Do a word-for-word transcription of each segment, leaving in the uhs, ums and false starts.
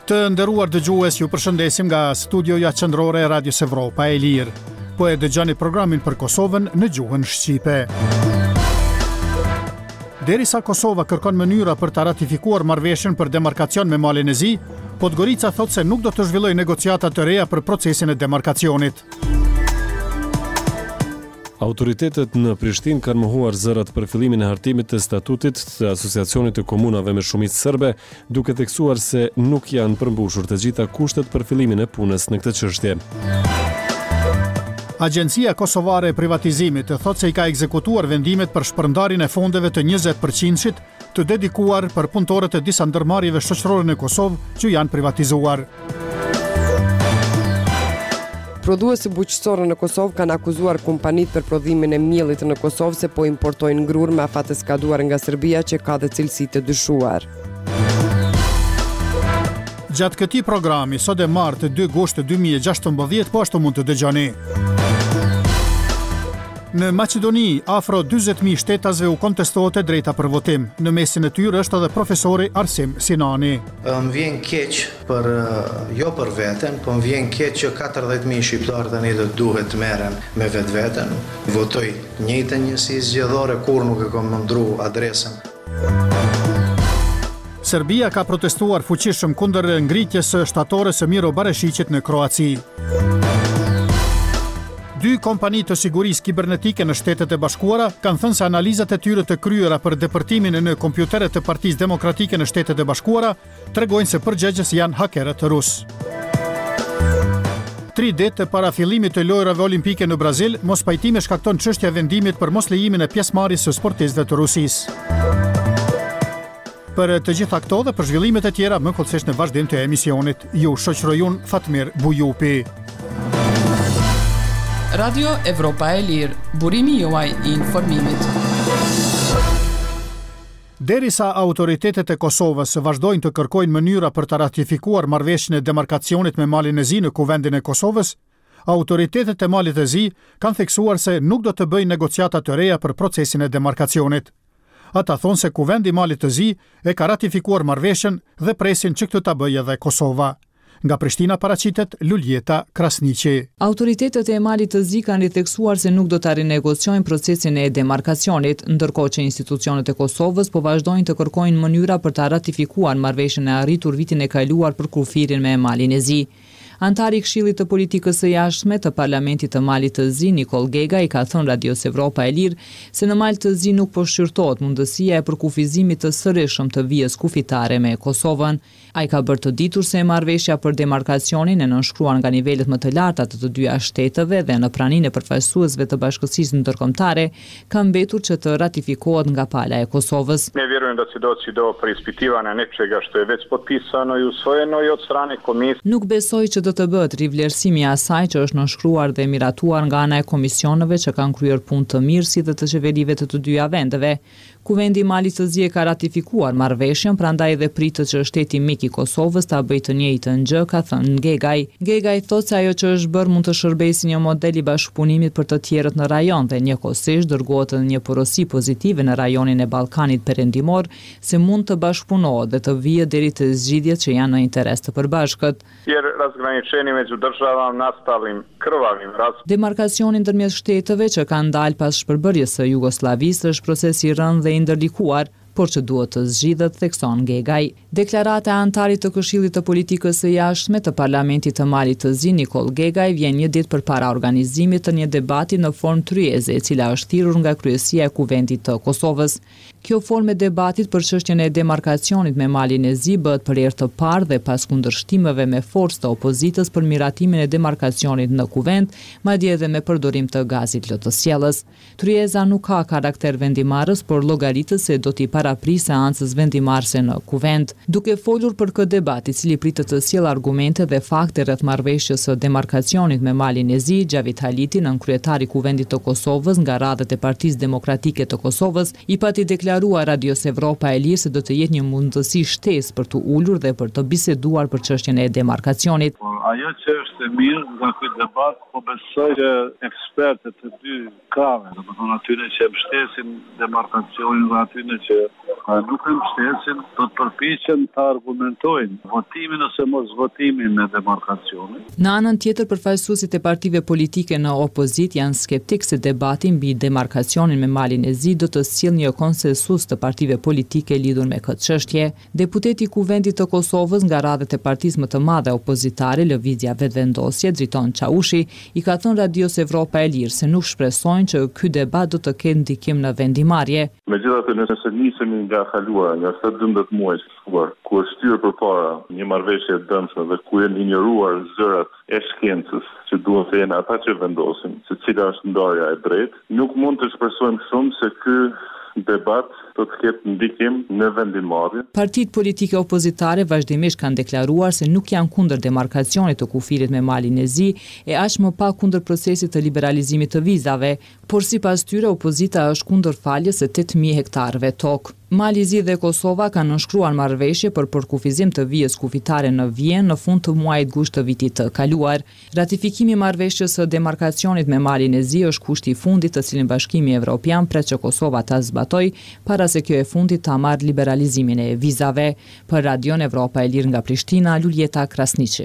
Të nderuar dëgjues, ju përshëndesim nga studioja qendrore e Radios Evropa e Lirë. Po e dëgjoni programin për Kosovën në gjuhën shqipe. Derisa Kosova kërkon mënyra për ta ratifikuar marrëveshjen për demarkacion me Malin e Zi, Podgorica thot se nuk do të zhvillojë negociata të reja për procesin e demarkacionit. Autoritetet në Prishtinë kanë mohuar zërat për fillimin e hartimit të statutit të Asociacionit të Komunave me Shumicë Serbe, duke theksuar se nuk janë përmbushur të gjitha kushtet për fillimin e punës në këtë çështje. Agjencia Kosovare e Privatizimit thot se i ka ekzekutuar vendimet për shpërndarjen e fondeve të njëzet përqind të dedikuar për punëtorët e disa ndërmarrjeve shoqërore në Kosovë që janë privatizuar. Prodhuesi bujqësore në Kosovë kanë akuzuar kompanitë për prodhimin e miellit në Kosovë se po importojnë ngrur me afat e skaduar nga Serbia që ka dhe cilësi të dyshuar. Gjatë këtij programi, sot e martë dy gusht dy mijë e gjashtëmbëdhjetë, po ashtu mund të dëgjoni. Në Maqedoni, afro dyzet mijë shtetasve u kontestohet e drejta për votim. Në mesin e tyre është edhe profesori Arsim Sinani. Më vjen keq për jo për veten, po më vjen keq që katërdhjetë mijë shqiptarë tani do duhet të merren me vetveten. Votoj njëjtë njësi zgjedhore, kur nuk e kam ndru adresën. Serbia ka protestuar fuqishëm kundër ngritjes së shtatores së Miro Bareshiqit në Kroaci. Dy kompani të sigurisë kibernetike në Shtetet e Bashkuara kanë thënë se analizat e tyre të kryera për depërtimin në kompjuteret të Partisë Demokratike në Shtetet e Bashkuara tregojnë se përgjegjës janë hakerët rusë. Tri ditë para fillimit të lojrave olimpike në Brazil, mospajtimi shkakton çështja e vendimit për mos lejimin e pjesëmarrjes së sportistëve të Rusisë. Për të gjitha këto dhe për zhvillimet e tjera, më kollësisht në vazhdim të emisionit, ju shoqëroj unë Fatmir Bujupi. Radio Evropa e Lirë, burimi juaj i informimit. Derisa autoritetet e Kosovës vazhdojnë të kërkojnë mënyra për të ratifikuar marrëveshjen e demarkacionit me Malin e Zi në Kuvendin e Kosovës, autoritetet e Malit të Zi kanë theksuar se nuk do të bëjnë negociata të reja për procesin e demarkacionit. Ata thonë se Kuvendi i Malit të Zi e ka ratifikuar marrëveshjen dhe presin që këtë ta bëjë edhe Kosova. Nga Prishtina paraqitet Luljeta Krasniqi. Autoritetet e Malit të Zi kanë ritheksuar se nuk do ta rinegociojnë procesin e demarkacionit, ndërkohë që institucionet e Kosovës po vazhdojnë të kërkojnë mënyra për ta ratifikuar marrëveshjen e arritur vitin e kaluar për kufirin me Malin e Zi. Antari i Këshillit të Politikës së Jashtme të Parlamentit të Malit të Zi, Nikol Gega, i ka thënë Radios Evropa e Lirë se në Mal të Zi nuk po shqyrtohet mundësia e përkufizimit të sërishëm të vijës kufitare me Kosovën. Ai ka bërë të ditur se marrëveshja për demarkacionin e nënshkruar nga nivelet më të larta të të dyja shteteve dhe në praninë e përfaqësuesve të Bashkësisë ndërkombëtare ka mbetur që të ratifikohet nga pala e Kosovës. Ne vjerujem da će doći do preispitivanja nečega što je već potpisano i usvojeno i od strane komisije. Nuk besoj që do të bëhet rivlerësimi i asaj që është nënshkruar dhe miratuar nga ana e komisioneve që kanë kryer punë të mirë si dhe të qeverive të të dyja vendeve. Kuvendi i Malit të Zi ka ratifikuar marrëveshjen, prandaj edhe pritet që shteti mik i Kosovës ta bëjë të njëjtën gjë, ka thënë Gegaj. Gegaj thotë se ajo që është bërë mund të shërbejë si një model i bashkëpunimit për të tjerët në rajon dhe njëkohësisht dërgohet një porosi pozitive në rajonin e Ballkanit Perëndimor se mund të bashkëpunohet dhe të vijë deri te zgjidhjet që janë në interes të përbashkët. Jer razgraničenje među državama nastalim krvavim raz. Demarkacioni ndërmjet shteteve që kanë dalë pas shpërbërjes së Jugosllavisë është proces i rëndë dhe i ndërlikuar, por që duhet të zgjidhet, thekson Gegaj. Deklarata e antarit të Këshillit të Politikës së Jashtme të Parlamentit të Malit të Zi, Nikol Gegaj, vjen një ditë përpara organizimit të një debati në formë tryeze, e cila është thirrur nga kryesia e Kuvendit të Kosovës. Kjo formë e debatit për çështjen e demarkacionit me Malin e Zi bëhet për herë të parë dhe pas kundërshtimeve me forcë të opozitës për miratimin e demarkacionit në Kuvend, madje edhe me përdorim të gazit lotosjellës. Tryeza nuk ka karakter vendimarrës, por llogaritës se do t'i paraprisë seancës vendimarrëse në Kuvend. Duke folur për këtë debat, i cili pritet të sjellë argumente dhe fakte rreth marrëveshjes së demarkacionit me Malin e Zi, Xhavit Haliti, nënkryetari i Kuvendit të Kosovës nga radhët e Partisë Demokratike të Kosovës, i pati deklaruar Radios Evropa e Lirë se do të jetë një mundësi shtesë për të ulur dhe për të biseduar për çështjen e demarkacionit. Ajo që është është e mirë nga ky debat, po besoj që ekspertët të dy krave, domethënë atyre që mbështesin demarkacionin dhe atyre që nuk e mbështesin, do të përpiqen të argumentojnë votimin ose mos votimin me demarkacionin. Në anën tjetër, përfaqësuesit e partive politike në opozit janë skeptik se debati mbi demarkacionin me malin e zi do të sjellë një konsensus të partive politike lidhur me këtë çështje. Deputeti i Kuvendit të Kosovës nga radhët e partisë më të madhe opozitare, Lëvizja Vetëvendosje, Driton Çaushi, i ka thënë Radios Evropa e Lirë se nuk shpresojnë që ky debat do të ketë ndikim në vendimarrje. Megjithatë, nëse nisemi nga kaluara, nga këto dymbëdhjetë muaj të shkuar, ku është shtyr përpara një marrëveshje e dëmshme dhe ku janë injoruar zërat e shkencës që duhet të jenë ata që vendosin se cila është ndarja e drejtë, nuk mund të shpresojmë shumë se ky debat do të ketë ndikim në vendimarrje. Partitë politike opozitare vazhdimisht kanë deklaruar se nuk janë kundër demarkacionit të kufirit me malin e zi e aq më pak kundër procesit të liberalizimit të vizave, por sipas tyre opozita është kundër faljes së tetë mijë hektarëve tokë. Mali i Zi dhe Kosova kanë nënshkruar marrëveshje për përkufizim të vijës kufitare në Vjenë në fund të muajit gusht të vitit të kaluar. Ratifikimi i marrëveshjes së demarkacionit me malin e Zi është kushti i fundit të cilin Bashkimi Evropian pret që Kosova ta zbatojë para se kjo e fundit ta marrë liberalizimin e vizave. Për Radion Evropa e Lirë nga Prishtina, Luljeta Krasniqi.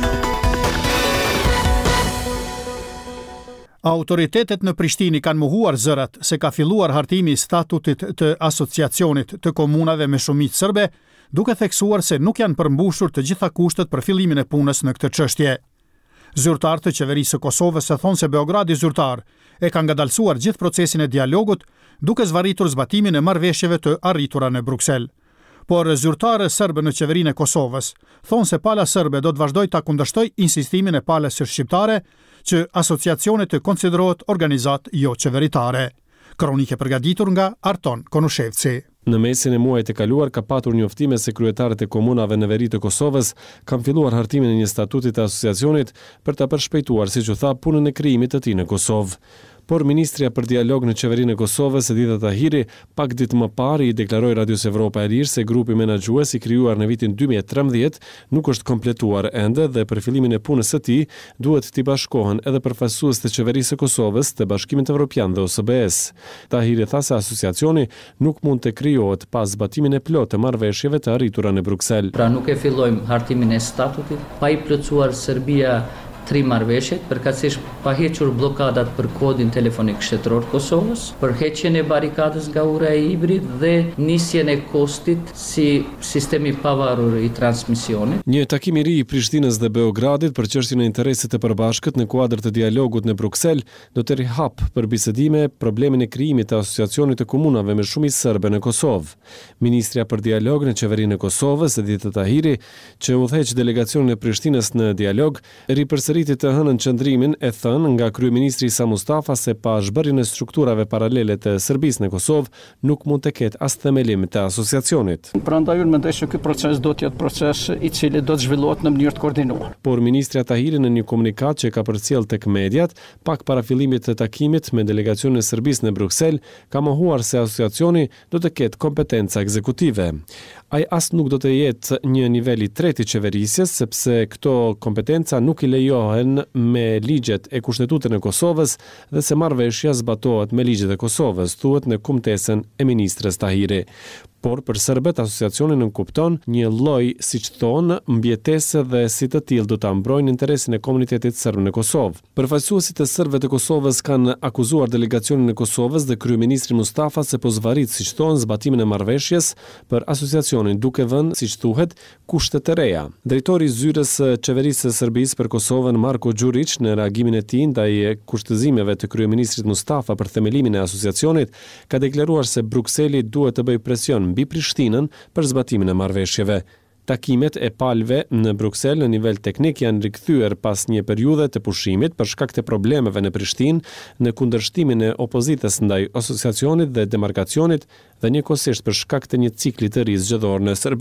Autoritetet në Prishtinë kanë mohuar zërat se ka filluar hartimi i statutit të asociacionit të komunave me shumicë serbe, duke theksuar se nuk janë përmbushur të gjitha kushtet për fillimin e punës në këtë çështje. Zyrtarët të qeverisë së Kosovës e thonë se Beogradi zyrtar e ka ngadalësuar gjithë procesin e dialogut, duke zvarritur zbatimin e marrëveshjeve të arritura në Bruksel. Por zyrtarë serbe në qeverinë e Kosovës thonë se pala serbe do të vazhdojë ta kundërshtojë insistimin e palës së shqiptare që asociacionet të konsiderohet organizat jo qeveritare. Kronike përgatitur nga Arton Konushevci. Në mesin e muajit të kaluar ka patur njoftime se kryetarët e komunave në veri të Kosovës kanë filluar hartimin e një statuti të asociacionit për ta përshpejtuar, siç u tha, punën e krijimit të tij në Kosovë. Por Ministria për Dialog në Qeverinë e Kosovës, Edita Tahiri, pak ditë më parë i deklaroi Radios Evropa e Lirë se grupi menaxhues i krijuar në vitin dy mijë e trembëdhjetë nuk është kompletuar ende dhe për fillimin e punës së tij duhet t'i bashkohen edhe përfaqësues të Qeverisë së Kosovës, të Bashkimit Evropian dhe O S B S. Tahiri tha se asociacioni nuk mund të krijohet pas zbatimin e plotë të marrëveshjeve të arritura në Bruksel. Pra nuk e fillojmë hartimin e statutit pa i plotësuar Serbia tri marrëveshjet, përkatësisht pa hequr bllokadat për kodin telefonik shtetëror të Kosovës, për heqjen e barikadës nga ura e hibrid dhe nisjen e kostit si sistemi pavarur i transmisionit. Një takim i ri i Prishtinës dhe Beogradit për çështjen e interesit të përbashkët në kuadër të dialogut në Bruksel do të rihap për bisedime problemin e krijimit të asociacionit të komunave me shumicë serbe në Kosovë. Ministria për Dialog në Qeverinë e Kosovës, Edita Tahiri, që udhëheq delegacionin e Prishtinës në dialog, ripërsëri të hënën qëndrimin e thënë nga kryeministri Isa Mustafa se pa zhbërjen e strukturave paralele të Serbisë në Kosovë nuk mund të ketë as themelim të asociacionit. Prandaj unë mendoj se ky proces do të jetë proces i cili do të zhvillohet në mënyrë të koordinuar. Por ministria Tahiri në një komunikat që ka përcjell tek mediat pak para fillimit të takimit me delegacionin e Serbisë në Bruksel ka mohuar se asociacioni do të ketë kompetenca ekzekutive. Ai as nuk do të jetë një nivel i tretë i qeverisjes, sepse këto kompetenca nuk i lejohen me ligjet e kushtetutën e Kosovës dhe se marrëveshja zbatohet me ligjet e Kosovës, thuhet në kumtesën e ministres Tahiri. Por për serbët asociacioni nënkupton një lloj, siç thonë, mbjetese dhe si të tillë do ta mbrojnë interesin e komunitetit serb në Kosovë. Përfaqësuesit e serbëve të Kosovës kanë akuzuar delegacionin e Kosovës dhe kryeministrin Mustafa se po zvarrit, siç thonë, zbatimin e marrëveshjes për asociacionin, duke vënë, siç thuhet, kushte të reja. Drejtori i zyrës së qeverisë së Serbisë për Kosovën, Marko Đurić, në reagimin e tij ndaj kushtëzimeve të kryeministrit Mustafa për themelimin e asociacionit, ka deklaruar se Brukseli duhet të bëjë presion mbi Prishtinën për zbatimin e marrëveshjeve. Takimet e palëve në Bruksel në nivel teknik janë rikthyer pas një periudhe të pushimit për shkak të problemeve në Prishtinë në kundërshtimin e opozitës ndaj asociacionit dhe demarkacionit dhe njëkohësisht për shkak të një cikli të ri zgjedhor në Serbi.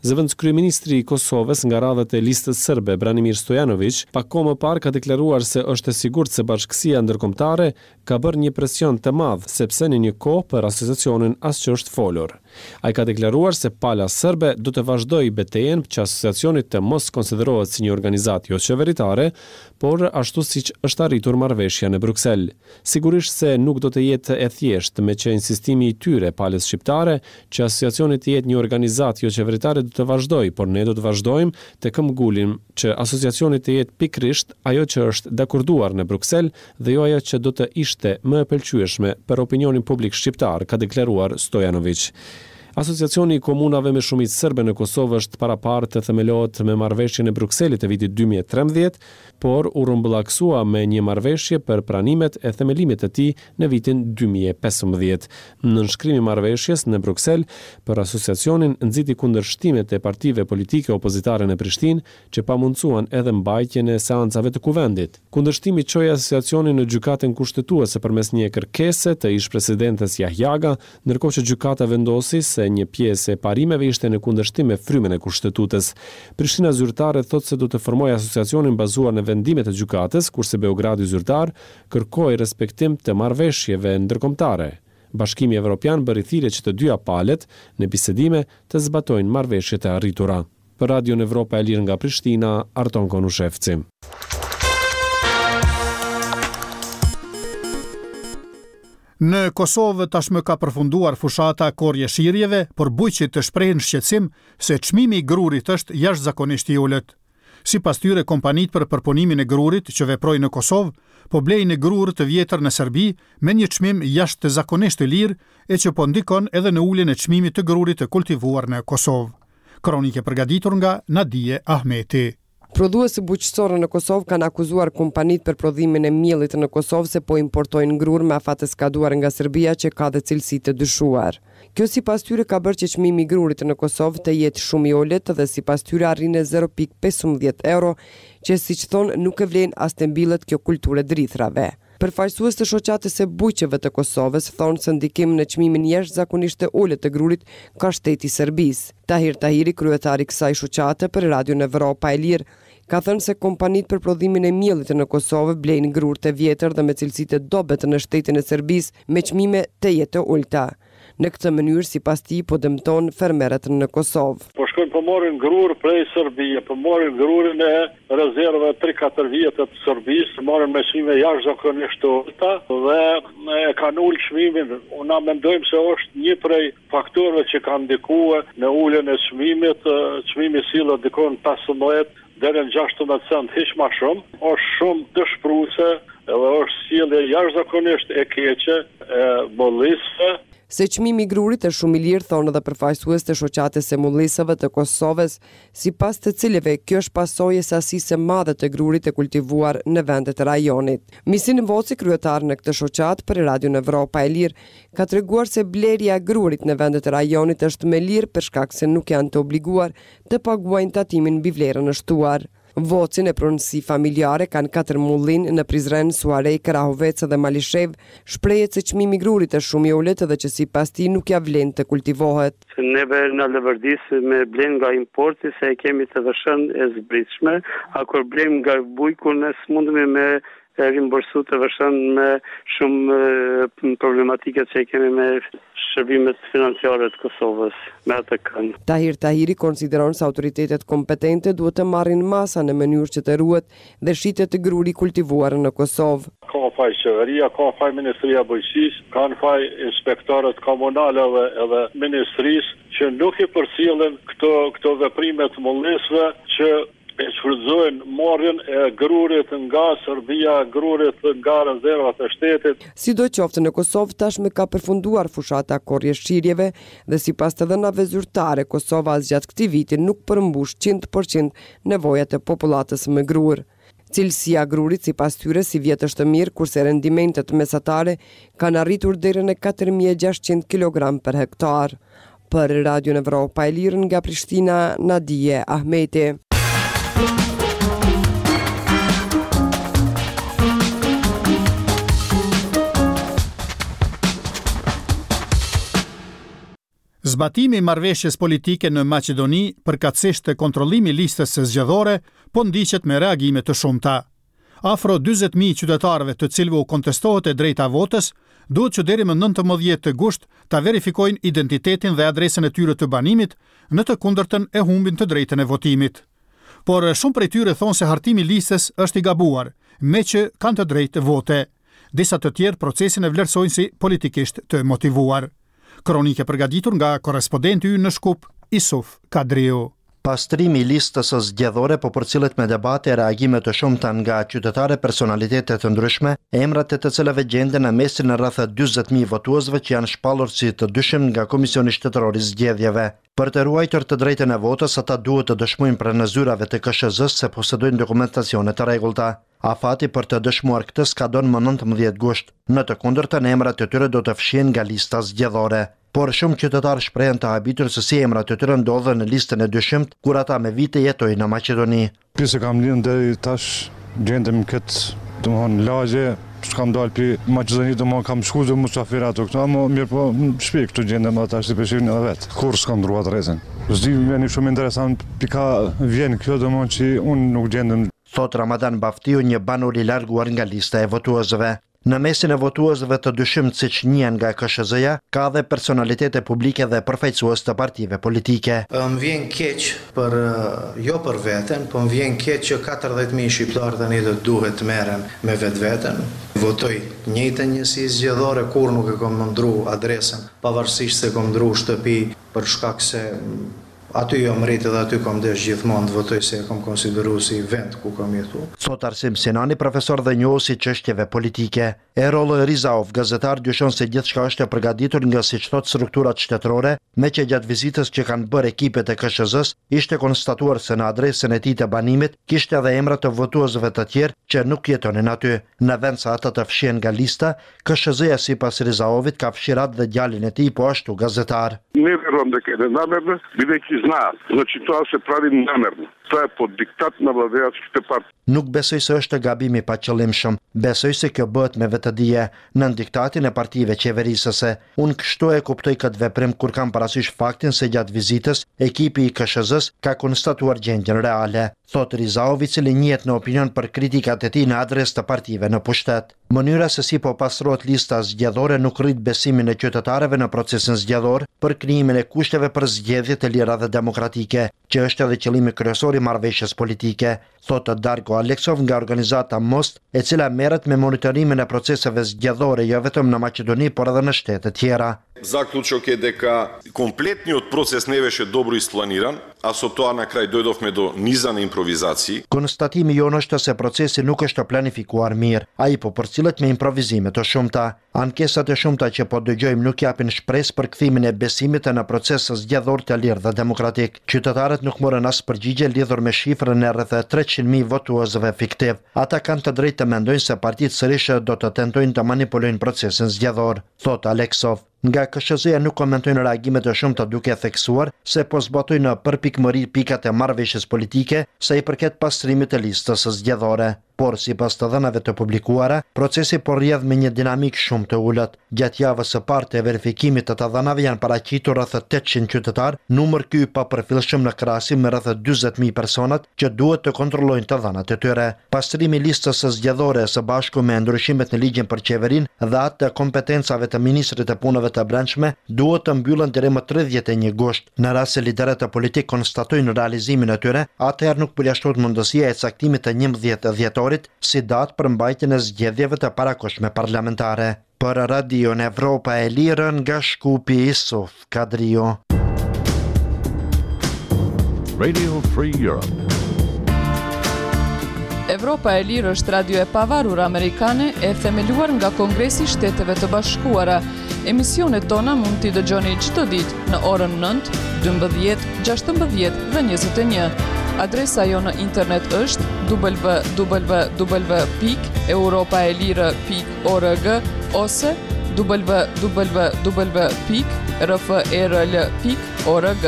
Zëvendëskryeministri i Kosovës nga radhët e listës serbe, Branimir Stojanović, pak kohë më parë ka deklaruar se është e sigurt se bashkësia ndërkombëtare ka bërë një presion të madh, sepse në një kohë për asociacionin asgjë është folur. Ai ka deklaruar se pala serbe do të vazhdojë betejën që asociacioni të mos konsiderohet si një organizatë jo qeveritare, por ashtu siç është arritur marrëveshja në Bruksel. Sigurisht se nuk do të jetë e thjeshtë, me që insistimi i tyre palës shqiptare që asociacioni të jetë një organizatë jo qeveritare do të vazhdojë, por ne do të vazhdojmë të këmbgulim që asociacioni të jetë pikërisht ajo që është dakorduar në Bruksel dhe jo ajo që do të ishte më e pëlqyeshme për opinionin publik shqiptar, ka deklaruar Stojanović. Asociacioni i komunave me shumicë serbe në Kosovë është paraparë të themelohet me marrëveshjen e Brukselit të vitit dy mijë e trembëdhjetë, por u rrumbullaksua me një marrëveshje për pranimet e themelimit të tij në vitin dy mijë e pesëmbëdhjetë. Në nënshkrim i marrëveshjes në Bruksel, për asociacionin nxiti kundërshtimet e partive politike opozitare në Prishtinë, që pamundsuan edhe mbajtjen e seancave të kuvendit. Kundërshtimi çoi asociacionin në gjykatën kushtetuese përmes një kërkese të ish-presidentes Jahjaga, ndërkohë që gjykata vendosi se një pjesë e parimeve ishte në kundërshtim me frymën e kushtetutës. Prishtina zyrtare thotë se do të formojë asociacionin bazuar në vendimet e gjykatës, kurse Beogradi zyrtar kërkoi respektim të marrëveshjeve ndërkombëtare. Bashkimi Evropian bëri thirrje që të dyja palët në bisedime të zbatojnë marrëveshjet e arritura. Për Radion Evropa e Lirë nga Prishtina, Arton Konushevci. Në Kosovë tashmë ka përfunduar fushata korje shirjeve, por bujqit të shprehen shqetësim se çmimi i grurit është jashtëzakonisht i ulët. Sipas tyre, kompanitë për përpunimin e grurit që veprojnë në Kosovë po blejnë grur të vjetër në Serbi me një çmim jashtëzakonisht të lirë, e që po ndikon edhe në uljen e çmimit të grurit të kultivuar në Kosovë. Kronike përgatitur nga Nadije Ahmeti. Prodhuesi bujqësorë në Kosovë kanë akuzuar kompanitë për prodhimin e miellit në Kosovë se po importojnë grur me afat të skaduar nga Serbia që ka dhe cilësi të dyshuar. Kjo sipas tyre ka bërë që çmimi i grurit në Kosovë të jetë shumë i ulët dhe sipas tyre arrin në zero pikë pesëmbëdhjetë euro, që siç thonë nuk e vlen as të mbillet kjo kulturë drithrave. Përfaqësues të shoqatës së bujqeve të Kosovës thonë se ndikim në çmimin jashtëzakonisht të ulët të grurit ka shteti i Serbisë. Tahir Tahiri, kryetari i kësaj shoqate për Radion Evropa e Lirë, ka thënë se kompanitë për prodhimin e miellit në Kosovë blejnë grur të vjetër dhe me cilësi të dobët në shtetin e Serbisë me çmime të jetë ulta. Në këtë mënyrë, sipas tij, po dëmton fermerët në Kosovë. Po shkojnë po marrin grur prej Serbisë, po marrin grurin e rezervave tre katër vjetë të Serbisë, marrin me çmime jashtëzakonisht të ulta dhe e kanë ulë çmimin. Unë mendojmë se është një prej faktorëve që kanë ndikuar në uljen e çmimit. Çmimi sillet dikon pesëmbëdhjetë deri në gjashtëmbëdhjetë cent, hiç më shumë. Është shumë dëshpëruese edhe është sjellje jashtëzakonisht e keqe e bollisëve. Se çmimi i grurit është shumë i lirë, thonë edhe përfaqësues të shoqatës së mullisave të Kosovës, sipas të cilëve kjo është pasojë e sasisë së madhe të grurit të kultivuar në vendet e rajonit. Misin Voci, kryetar në këtë shoqatë për Radion Evropa e Lirë, ka treguar se blerja e grurit në vendet e rajonit është më lirë për shkak se nuk janë të obliguar të paguajnë tatimin mbi vlerën e shtuar. Vocin e pronësi familjare kanë katër mullin në Prizren, Suarej, Krahovec dhe Malishev, shprehet se çmimi i grurit është shumë i ulët dhe që sipas tij nuk ja vlen të kultivohet. Neve në Lëvërdis me blen nga importi se e kemi të vëshën e zbritshme, a kur blem nga bujku ne s'mundemi me e rimbursu të vëshën me shumë problematike që kemi me shërbimet financiare të Kosovës me atë kënd. Tahir Tahiri konsideron se autoritetet kompetente duhet të marrin masa në mënyrë që të ruhet dhe shitet të gruri kultivuar në Kosovë. Ka faj qeveria, ka faj Ministria Bujqësisë, kanë faj inspektorët komunale dhe edhe ministrisë që nuk i përcjellen këto këto veprime të mullisëve që e shfrytëzojnë marrjen e grurit nga Serbia, grurit nga rezervat e shtetit. Sidoqoftë në Kosovë tashmë ka përfunduar fushata korje shirjeve dhe sipas të dhënave zyrtare, Kosova gjatë këtij viti nuk përmbush njëntë përqind nevojat e popullatës me grur. Cilësia grurit sipas tyre si vjet është mirë, kurse rendimentet mesatare kanë arritur deri në katër mijë e gjashtëqind kilogram për hektar. Për Radion Evropa e Lirë nga Prishtina, Nadije Ahmeti. Zbatimi i marrëveshjes politike në Maqedoni, përkatësisht të kontrollimi i listës së zgjedhore, po ndiqet me reagime të shumta. Afro dyzet mijë qytetarëve të cilëve u kontestohet e drejta votës, duhet që deri më nëntëmbëdhjetë gusht ta verifikojnë identitetin dhe adresën e tyre të banimit, në të kundërtën e humbin të drejtën e votimit. Por shumë prej tyre thonë se hartimi i listës është i gabuar, me që kanë të drejtë vote. Disa të tjerë procesin e vlerësojnë si politikisht të motivuar. Kronike përgatitur nga korrespondenti ynë në Shkup, Isuf Kadriu. Pastrimi i listës së zgjedhore po përcillet me debate e reagime të shumta nga qytetarë, personalitete të ndryshme, emrat e të cilave gjenden në mesin e rreth dyzet mijë votuesve që janë shpallur si të dyshim nga Komisioni Shtetëror i Zgjedhjeve. Për të ruajtur të drejtën e votës, ata duhet të dëshmojnë pranë zyrave të K S Z-s se posedojnë dokumentacione të rregullta. Afati për të dëshmuar këtë skadon më nëntëmbëdhjetë gusht. Në të kundërtën, emrat e tyre do të fshihen nga lista zgjedhore. Por shumë qytetarë shprehen të habitur se si emrat e tyre ndodhen në listën e dyshimt kur ata me vite jetojnë në Maqedoni. Pse kam lind deri tash gjendem këtë, domthon lagje, s'kam dalë për Maqedoni, domthon kam shkuar të musafir ato këtu, ama mirë po shpik këtu gjendem ata si peshin edhe vet. Kur s'kam ndruar rrezën. Zdi vjen shumë interesant pika vjen kjo domthon që unë nuk gjendem. Thot Ramadan Baftiu, një banor i larguar nga lista e votuesve. Në mesin e votuesve të dyshimt siç njihen nga K S Z-ja, ka dhe personalitete publike dhe përfaqësues të partive politike. Më vjen keq për jo për veten, po më vjen keq që katërdhjetë mijë shqiptarë tani do duhet të merren me vetveten. Votoj njëjtën njësi zgjedhore, kur nuk e kam ndru adresën, pavarësisht se kam ndru shtëpi për shkak se aty jam rritë dhe aty kam desh gjithmonë të votoj se kam konsideru si vend ku kam jetu. Thot Arsim Sinani, profesor dhe njohësi çështjeve politike. Erol Rizaov, gazetar, dyshon se gjithçka është e përgatitur nga siç thot strukturat shtetërore, me që gjatë vizitës që kanë bërë ekipet e K S Z-s, ishte konstatuar se në adresën e tij të banimit kishte edhe emrat të votuesve të tjerë që nuk jetonin aty. Në vend sa ata të fshihen nga lista, K S Z-ja sipas Rizaovit ka fshirat dhe djalin e tij, po ashtu gazetar. Не вярвам дека е намерно, бидејќи знаат, значи тоа се прави намерно. Тоа е под диктат на владеачките партии. Nuk besoj se është gabimi pa qëllimshëm. Besoj se kjo bëhet me vetëdije në diktatin e partive qeverisëse. Unë kështu e kuptoj këtë veprim kur kam parasysh faktin se gjatë vizitës ekipi i K S Z-s ka konstatuar gjendjen reale. Thot Rizaovi, i cili njihet në opinion për kritikat e tij në adresë të partive në pushtet. Mënyra se si po pastrohet lista zgjedhore nuk rrit besimin e qytetarëve në procesin zgjedhor për krijimin e kushteve për zgjedhje të lira dhe demokratike, që është edhe qëllimi kryesor i marrëveshjes politike, thotë Darko Aleksov nga organizata Most, e cila merret me monitorimin e proceseve zgjedhore jo vetëm në Maqedoni, por edhe në shtete tjera. Zaključok je дека комплетниот процес не беше добро isplaniran, a со тоа на крај дојдовме до низа на импровизации. Konstatimi jonë është se procesi nuk është planifikuar mirë, ai po përcillet me improvizime të shumta. Ankesat e shumta që po dëgjojmë nuk japin shpresë për kthimin e besimit në proces zgjedhor të lirë dhe demokratik. Qytetarët nuk morën as përgjigje lidhur me shifrën e rreth treqind mijë votuesve fiktiv. Ata kanë të drejtë të mendojnë se partitë sërish do të tentojnë të manipulojnë procesin zgjedhor, thot Aleksov. Nga K S Z-ja nuk komentojnë reagimet e shumta duke theksuar se po zbatojnë në përpikmëri pikat e marrëveshjes politike sa i përket pastrimit të listës së zgjedhore. Por sipas të dhënave të publikuara, procesi po rrjedh me një dinamik shumë të ulët. Gjatë javës së parë të verifikimit të të dhënave janë paraqitur rreth tetëqind qytetar, numër ky pa përfillshëm në krahasim me rreth dyzet mijë personat që duhet të kontrollojnë të dhënat e tyre. Pastrimi i listës së zgjedhore së bashku me ndryshimet në ligjin për qeverinë dhe atë të kompetencave të ministrit të punëve të brendshme duhet të mbyllen deri më tridhjetë e një gusht. Në rast se liderët e politik konstatojnë realizimin e tyre, atëherë nuk përjashtohet mundësia e caktimit të njëmbëdhjetë dhjetor si datë për mbajtjen e zgjedhjeve të parakohshme parlamentare. Për Radion Evropa e Lirë nga Shkupi, Isuf Kadriu. Radio Free Europe. Evropa e Lirë është radio e pavarur amerikane e themeluar nga Kongresi i Shteteve të Bashkuara. Emisionet tona mund t'i dëgjoni çdo ditë në orën nëntë, dymbëdhjetë, gjashtëmbëdhjetë dhe njëzet e një. Adresa jo në internet është w w w pikë europaelire pikë org ose w w w pikë r f e r l pikë org.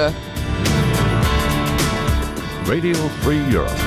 Radio Free Europe.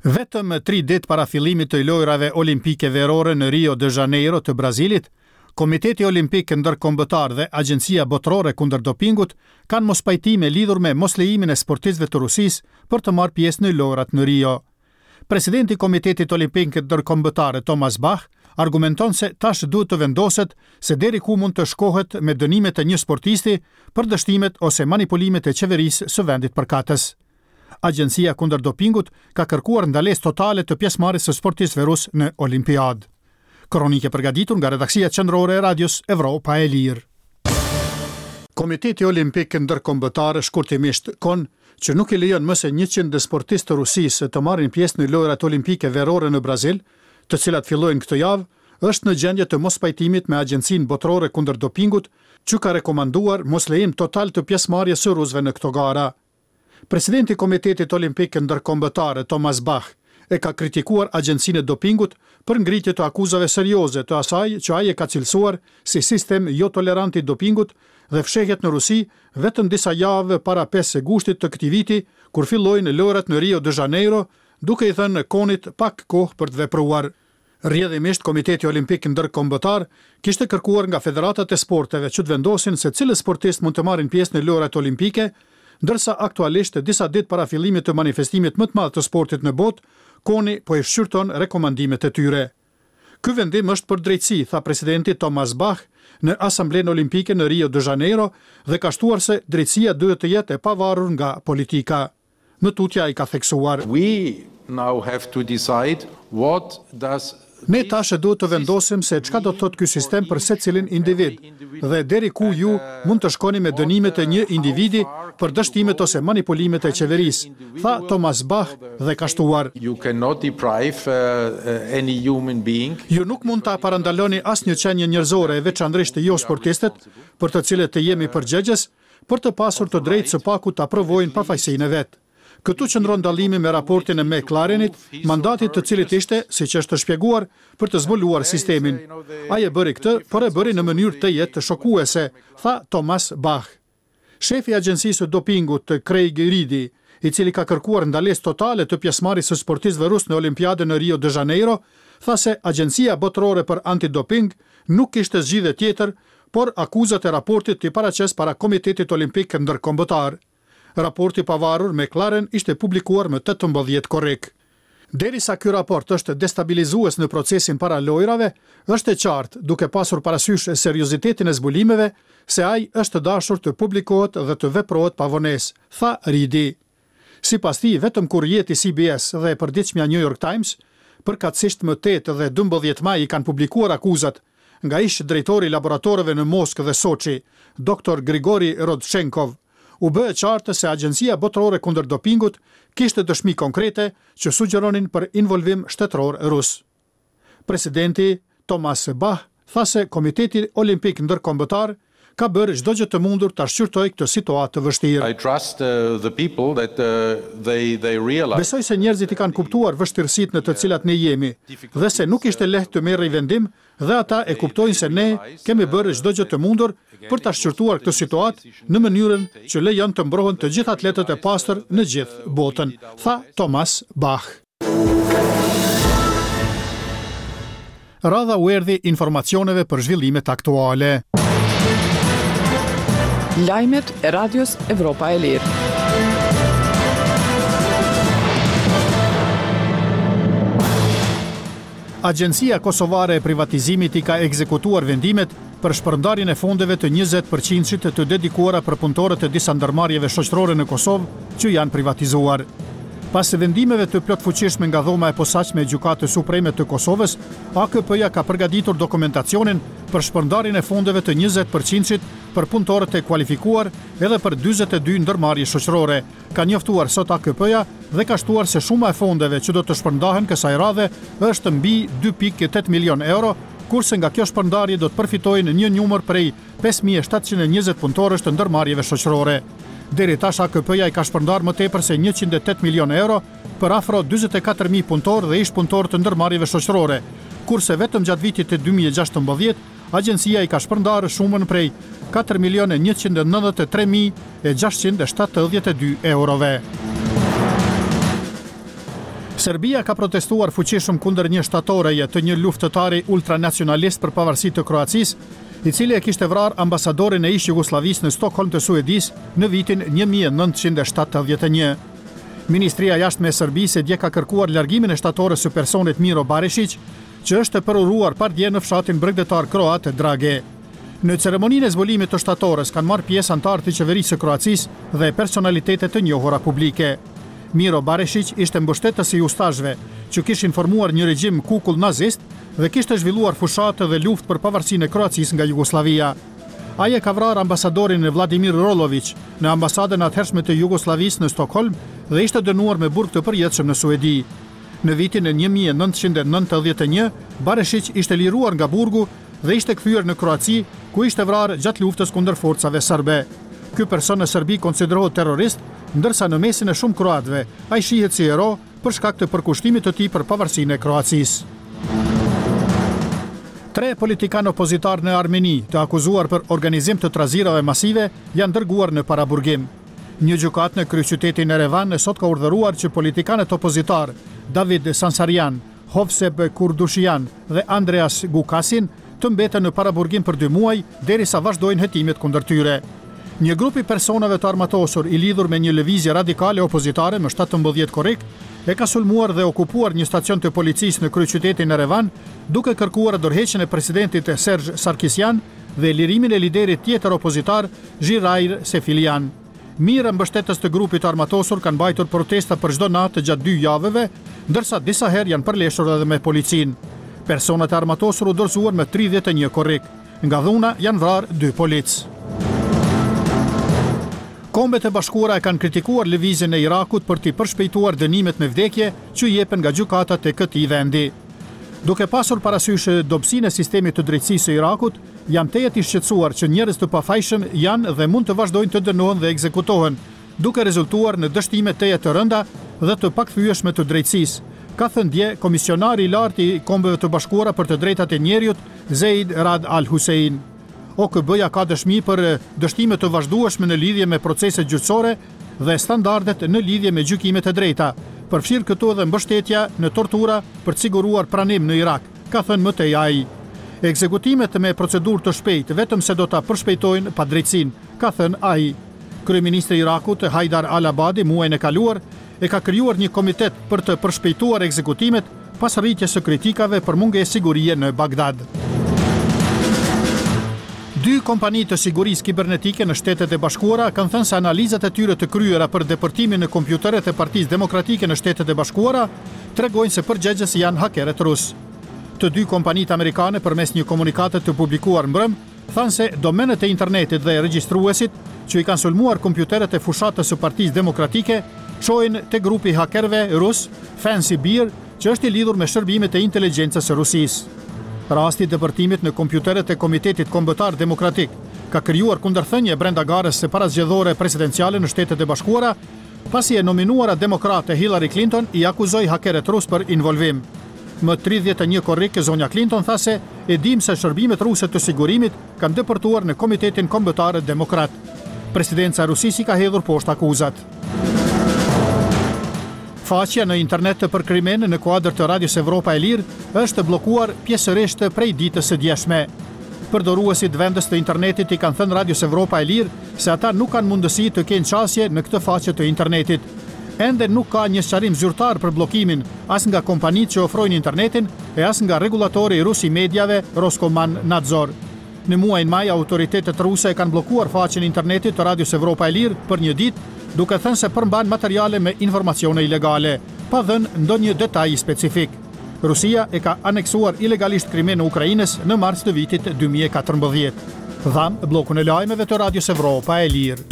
Vetëm tri ditë para fillimit të lojrave olimpike verore në Rio de Janeiro të Brazilit, Komiteti Olimpik Ndërkombëtar dhe Agjencia Botërore kundër dopingut kanë mos pajtime lidhur me moslejimin e sportistëve të Rusisë për të marrë pjesë në lojrat në Rio. Presidenti i Komitetit Olimpik Ndërkombëtar Thomas Bach argumenton se tash duhet të vendoset se deri ku mund të shkohet me dënimet e një sportisti për dështimet ose manipulimet e qeverisë së vendit përkatës. Agjencia kundër dopingut ka kërkuar ndalesë totale të pjesëmarrjes së sportistëve rus në Olimpiadë. Kronike përgatitur nga redaksia qendrore e Radios Evropa e Lirë. Komiteti Olimpik Ndërkombëtar shkurtimisht kon që nuk i lejon më se njëqind sportistë të Rusisë të marrin pjesë në lojrat olimpike verore në Brazil, të cilat fillojnë këtë javë, është në gjendje të mos pajtimit me Agjencinë Botërore kundër dopingut, që ka rekomanduar mos lejim total të pjesëmarrjes së rusëve në këto gara. Presidenti i Komitetit Olimpik Ndërkombëtar Thomas Bach e ka kritikuar Agjencinë e Dopingut për ngritje të akuzave serioze të asaj që ai e ka cilësuar si sistem jo tolerant i dopingut dhe fshehjet në Rusi vetëm disa javë para pesë gushtit të këtij viti, kur fillojnë lojrat në Rio de Janeiro, duke i thënë konit pak kohë për të vepruar. Rrjedhimisht Komiteti Olimpik Ndërkombëtar kishte kërkuar nga federatat e sporteve që të vendosin se cilës sportist mund të marrin pjesë në lojrat olimpike, ndërsa aktualisht disa ditë para fillimit të manifestimit më të madh të sportit në botë, koni po i shqyrton rekomandimet e tyre. Ky vendim është për drejtësi, tha presidenti Thomas Bach në Asamblenë Olimpike në Rio de Janeiro dhe ka shtuar se drejtësia duhet të jetë e pavarur nga politika. Në tutje ai ka theksuar: We now have to decide what does Ne tash duhet të vendosim se çka do të thotë ky sistem për secilin individ dhe deri ku ju mund të shkoni me dënimet e një individi për dështimet ose manipulimet e qeverisë, tha Thomas Bach dhe ka shtuar: You cannot deprive uh, any human being. Ju nuk mund ta parandaloni asnjë qenie njerëzore, veçanërisht jo sportistët, për të cilët të jemi përgjegjës, për të pasur të drejtë së paku të aprovojnë pafajësinë e vet. Këtu qëndron dallimi me raportin e McLarenit, mandatit të cilit ishte, siç është shpjeguar, për të zbuluar sistemin. Ai e bëri këtë, por e bëri në mënyrë të jetë shokuese, tha Thomas Bach. Shefi i Agjencisë së Dopingut, Craig Reedy, i cili ka kërkuar ndalesë totale të pjesëmarrjes së sportistëve rusë në Olimpiadën në Rio de Janeiro, tha se Agjencia Botërore për Antidoping nuk kishte zgjidhje tjetër, por akuzat e raportit i paraqes para Komitetit Olimpik Ndërkombëtar. Raporti pavarur McLaren ishte publikuar më tetëmbëdhjetë korrik. Derisa ky raport është destabilizues në procesin para lojrave, është e qartë, duke pasur parasysh seriozitetin e zbulimeve, se ai është dashur të publikohet dhe të veprohet pa vonesë, tha Reedy. Sipas tij, vetëm kur jeti C B S dhe e përditshmja New York Times, përkatësisht më tetë dhe dymbëdhjetë maj i kanë publikuar akuzat nga ish drejtori i laboratoreve në Moskë dhe Soçi, doktor Grigori Rodchenkov, u bë e qartë se Agjencia Botërore kundër dopingut kishte dëshmi konkrete që sugjeronin për involvim shtetëror rus. Presidenti Thomas Bach tha se Komiteti Olimpik Ndërkombëtar ka bërë çdo gjë të mundur ta shqyrtojë këtë situatë të vështirë. I trust uh, the people that uh, they they realize. Besoj se njerëzit i kanë kuptuar vështirësitë në të cilat ne jemi dhe se nuk ishte lehtë të merrej vendim dhe ata e kuptojnë se ne kemi bërë çdo gjë të mundur për ta shqyrtuar këtë situatë në mënyrën që lejon të mbrohen të gjithë atletët e pastër në gjithë botën, tha Thomas Bach. Radha u erdhi informacioneve për zhvillimet aktuale. Lajmet e Radios Evropa e Lirë. Agjencia Kosovare e Privatizimit i ka ekzekutuar vendimet për shpërndarjen e fondeve të njëzet përqind të dedikuara për punëtorët e disa ndërmarrjeve shoqërore në Kosovë që janë privatizuar. Pas vendimeve të plotfuqishme nga dhoma e posaçme e Gjykatës Supreme të Kosovës, A K P-ja ka përgatitur dokumentacionin për shpërndarjen e fondeve të njëzet përqind për punëtorët e kualifikuar edhe për dyzet e dy ndërmarrje shoqërore. Ka njoftuar sot A K P-ja dhe ka shtuar se shuma e fondeve që do të shpërndahen kësaj radhe është mbi dy pikë tetë milion euro, kurse nga kjo shpërndarje do të përfitojnë një numër prej pesë mijë e shtatëqind e njëzet punëtorësh të ndërmarrjeve shoqërore. Deri tash A K P-ja i ka shpërndar më tepër se njëqind e tetë milion euro për afro dyzet e katër mijë punëtorë dhe ish punëtorë të ndërmarrjeve shoqërore, kurse vetëm gjatë vitit të dy mijë e gjashtëmbëdhjetë agjencia i ka shpërndarë shumën prej katër milion e njëqind e nëntëdhjetë e tre mijë e gjashtëqind e shtatëdhjetë e dy eurove. Serbia ka protestuar fuqishëm kundër një shtatoreje të një luftëtari ultranacionalist për pavarësi të Kroacisë, i cili e kishte vrarë ambasadorin e ish Jugosllavisë në Stockholm të Suedisë në vitin një mijë e nëntëqind e shtatëdhjetë e një. Ministria e Jashtme e Serbisë dje ka kërkuar largimin e shtatores së personit Miro Barešić, që është përuruar pardje në fshatin bregdetar kroat Drage. Në ceremoninë e zbulimit të shtatores kanë marrë pjesë antarë të qeverisë së Kroacisë dhe personalitete të njohura publike. Miro Barešić ishte mbështetës i ustashëve, që kishin formuar një regjim kukull nazist dhe kishte zhvilluar fushatë dhe luftë për pavarësinë e Kroacisë nga Jugoslavia. Ai e ka vrarë ambasadorin e Vladimir Rolović në ambasadën atëhershme të Jugosllavisë në Stockholm dhe ishte dënuar me burg të përjetshëm në Suedi. Në vitin e një mijë e nëntëqind e nëntëdhjetë e një, Barešić ishte liruar nga burgu dhe ishte kthyer në Kroaci, ku ishte vrarë gjatë luftës kundër forcave serbe. Ky person në Serbi konsiderohet terrorist, ndërsa në mesin e shumë kroatëve ai shihet si hero për shkak të përkushtimit të tij për pavarësinë e Kroacisë. Tre politikanë opozitar në Armeni, të akuzuar për organizim të trazirave masive, janë dërguar në paraburgim. Një gjykat në kryeqytetin Erevan sot ka urdhëruar që politikanët opozitar David Sansarian, Hovsep Kurdushian dhe Andreas Gukasin të mbeten në paraburgim për dy muaj derisa vazhdojnë hetimet kundër tyre. Një grup i personave të armatosur i lidhur me një lëvizje radikale opozitare më shtatëmbëdhjetë korrik e ka sulmuar dhe okupuar një stacion të policisë në kryeqytetin Erevan, duke kërkuar dorëheqjen e presidentit Serge Sarkisian dhe lirimin e liderit tjetër opozitar Gjirair Sefilian. Mirë mbështetës të grupit armatosur kanë mbajtur protesta për çdo natë gjatë dy javëve, ndërsa disa herë janë përleshur edhe me policinë. Personat e armatosur u dorëzuan me tridhjetë e një korrik. Nga dhuna janë vrarë dy polic. Kombet e Bashkuara e kanë kritikuar lëvizjen e Irakut për t'i përshpejtuar dënimet me vdekje që jepen nga gjykatat e këtij vendi. Duke pasur parasysh dobësinë e sistemit të drejtësisë së Irakut, jam tejet i shqetësuar që njerëz të pafajshëm janë dhe mund të vazhdojnë të dënohen dhe ekzekutohen, duke rezultuar në dështime tejet të rënda dhe të pakthyeshme të drejtësisë, ka thënë dje komisionari i lartë i Kombeve të Bashkuara për të drejtat e njerëzit, Zeid Rad Al Hussein. O K B-ja ka dëshmi për dështime të vazhdueshme në lidhje me proceset gjyqësore dhe standardet në lidhje me gjykimet e drejta, përfshirë këto dhe mbështetja në tortura për të siguruar pranim në Irak, ka thënë më tej ai. Ekzekutimet me procedurë të shpejtë vetëm se do ta përshpejtojnë padrejtësinë, ka thënë ai. Kryeministri i Irakut Haidar al-Abadi muajin e kaluar e ka krijuar një komitet për të përshpejtuar ekzekutimet pas rritjes së kritikave për mungesë sigurie në Bagdad. Dy kompani të sigurisë kibernetike në Shtetet e Bashkuara kanë thënë se analizat e tyre të kryera për depërtimin në kompjuteret e Partisë Demokratike në Shtetet e Bashkuara tregojnë se përgjegjës janë hakerët rus. Të dy kompanitë amerikane përmes një komunikate të publikuar mbrëm thanë se domenët e internetit dhe regjistruesit që i kanë sulmuar kompjuteret e fushatës së Partisë Demokratike çojnë te grupi hakerëve rus Fancy Bear, që është i lidhur me shërbimet e inteligjencës së Rusisë. Rasti i depërtimit në kompjuteret e Komitetit Kombëtar Demokratik ka krijuar kundërthënie brenda garës së parazgjedhore presidenciale në Shtetet e Bashkuara, pasi e nominuara demokrate Hillary Clinton i akuzoi hakerët rus për involvim. Më tridhjetë e një korrik zonja Clinton tha se e dim se shërbimet ruse të sigurimit kanë depërtuar në Komitetin Kombëtar Demokrat. Presidenca e Rusisë ka hedhur poshtë akuzat. Faqja në internet për krimen në kuadër të Radios Evropa e Lirë është blokuar pjesërisht prej ditës së djeshme. Përdoruesit vendës të internetit i kanë thënë Radios Evropa e Lirë se ata nuk kanë mundësi të kenë qasje në këtë faqe të internetit. Ende nuk ka një sqarim zyrtar për bllokimin as nga kompanitë që ofrojnë internetin e as nga regulatori rus i mediave Roskomnadzor. Në muajin maj, autoritetet ruse kanë bllokuar faqen e internetit të Radios Evropa e Lirë për një ditë, duke thënë se përmban materiale me informacione ilegale, pa dhënë ndonjë detaj specifik. Rusia e ka aneksuar ilegalisht Krimen në Ukrainës në mars të vitit dy mijë e katërmbëdhjetë. Dham bllokun e lajmeve të Radios Evropa e Lirë.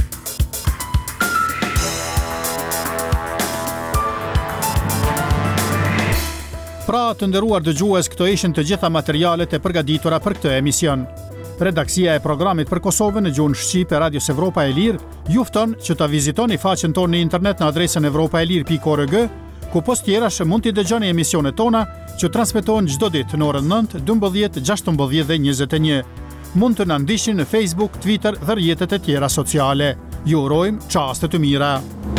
Pra, të nderuar dëgjues, këto ishin të gjitha materialet e përgatitura për këtë emision. Redaksia e programit për Kosovën në gjuhën shqipe Radios Evropa e Lirë ju fton që ta vizitoni faqen tonë në internet në adresën evropaelir pikë org, ku post tjerash mund t'i dëgjoni emisionet tona që transmetohen çdo ditë në orën nëntë, dymbëdhjetë, gjashtëmbëdhjetë dhe njëzet e një. Mund të na ndiqni në Facebook, Twitter dhe rrjetet e tjera sociale. Ju urojmë çaste të mira.